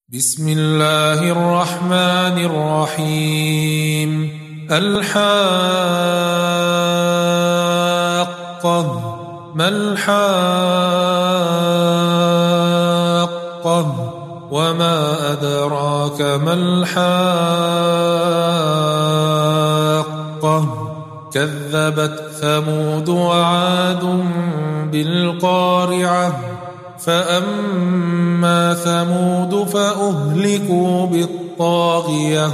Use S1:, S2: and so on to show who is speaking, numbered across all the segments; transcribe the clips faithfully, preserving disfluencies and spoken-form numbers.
S1: بسم الله الرحمن الرحيم. الحاقة. ما الحاقة وما أدراك ما الحاقة. كذبت ثمود وعاد بالقارعة. فأما ثمود فأهلكوا بالطاغية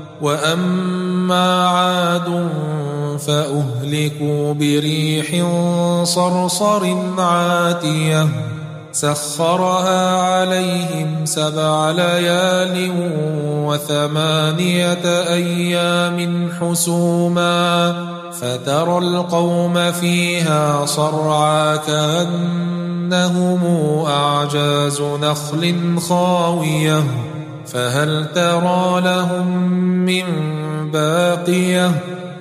S1: وأما عاد فأهلكوا بريح صرصر عاتية سخرها عليهم سبع ليال وثمانية أيام حسوما فترى القوم فيها صرعا كأنهم أعجاز نخل خاوية فهل ترى لهم من باقية.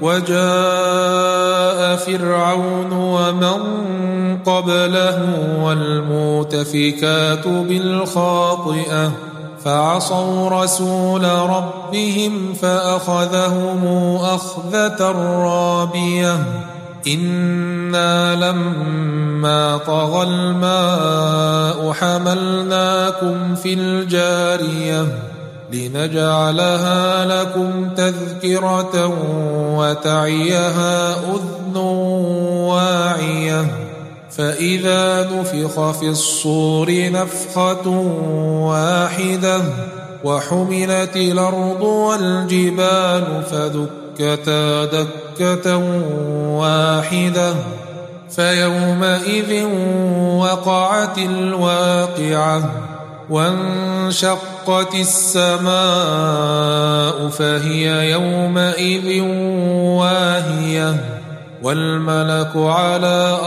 S1: وجاء فرعون ومن قبله والمؤتفكات بالخاطئة فعصوا رسول ربهم فأخذهم أخذة رابية. إنا لما طغى الماء حملناكم في الجارية لنجعلها لكم تذكرة وتعيها أذن واعية. فإذا نفخ في الصور نفخة واحدة وحملت الأرض والجبال فدكتا دكة واحدة فيومئذ وقعت الواقعة وانشقت السماء فهي يومئذ واهية والملك على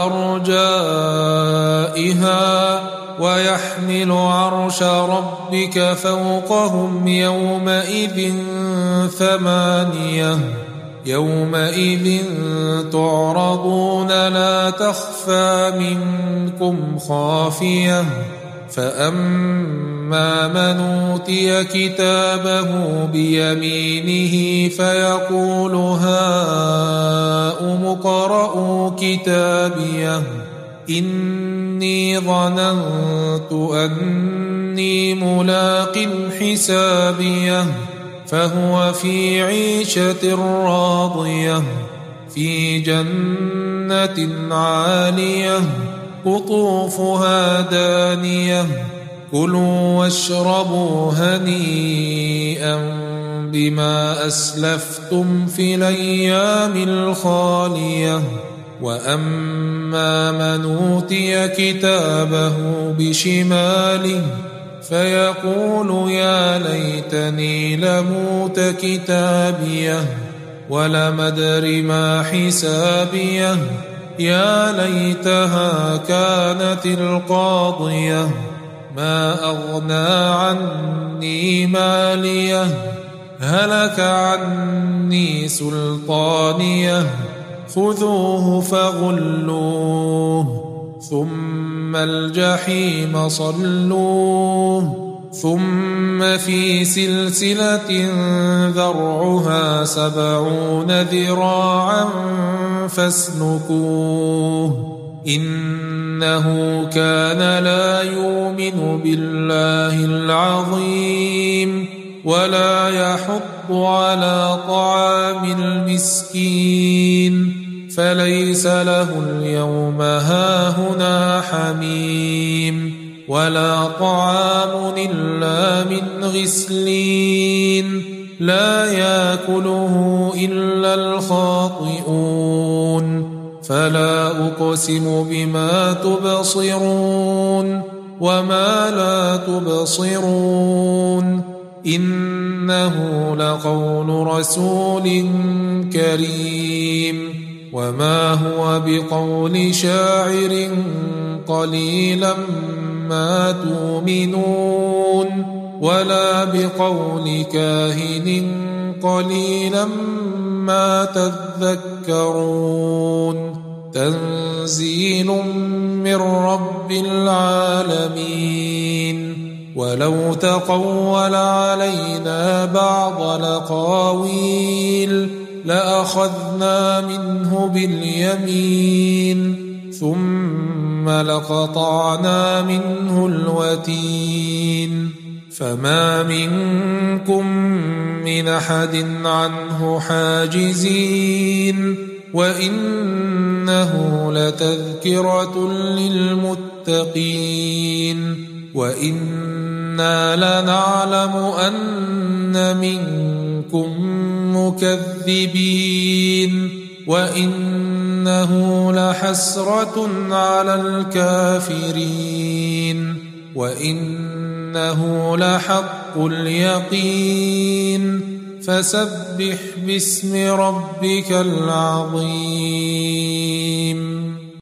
S1: أرجائها ويحمل عرش ربك فوقهم يومئذ ثمانية. يومئذ تعرضون لا تخفى منكم خافية. فأما من أوتي كتابه بيمينه فيقول هاؤم اقرءوا كتابيه إني ظننت أني ملاق حسابيه فهو في عيشة راضية في جنة عالية قطوفها دانية كلوا واشربوا هنيئا بما أسلفتم في الأيام الخالية. وأما من أوتي كتابه بشماله فيقول يا ليتني لموت كتابيه ولم أدر ما حسابيه يا ليتها كانت القاضية ما أغنى عني ماليه هلك عني سلطانيه خذوه فغلوه ثم الجحيم صلوه ثم في سلسلة ذرعها سبعون ذراعا فاسلكوه إنه كان لا يؤمن بالله العظيم ولا يحض على طعام المسكين فليس له اليوم هاهنا حميم ولا طعام إلا من غسلين لا يأكله إلا الخاطئون. فلا أقسم بما تبصرون وما لا تبصرون إنه لقول رسول كريم وما هو بقول شاعر قليلا ما تؤمنون ولا بقول كاهن قليلا ما تذكرون. تنزيل من رب العالمين ولو تقول علينا بعض الأقاويل لأخذنا منه باليمين ثم لقطعنا منه الوتين فما منكم من أحد عنه حاجزين وإنه لتذكرة للمتقين وإنا لنعلم أن منكم مكذبين وإنه لحسرة على الكافرين وإنه لحق اليقين فسبح باسم ربك العظيم.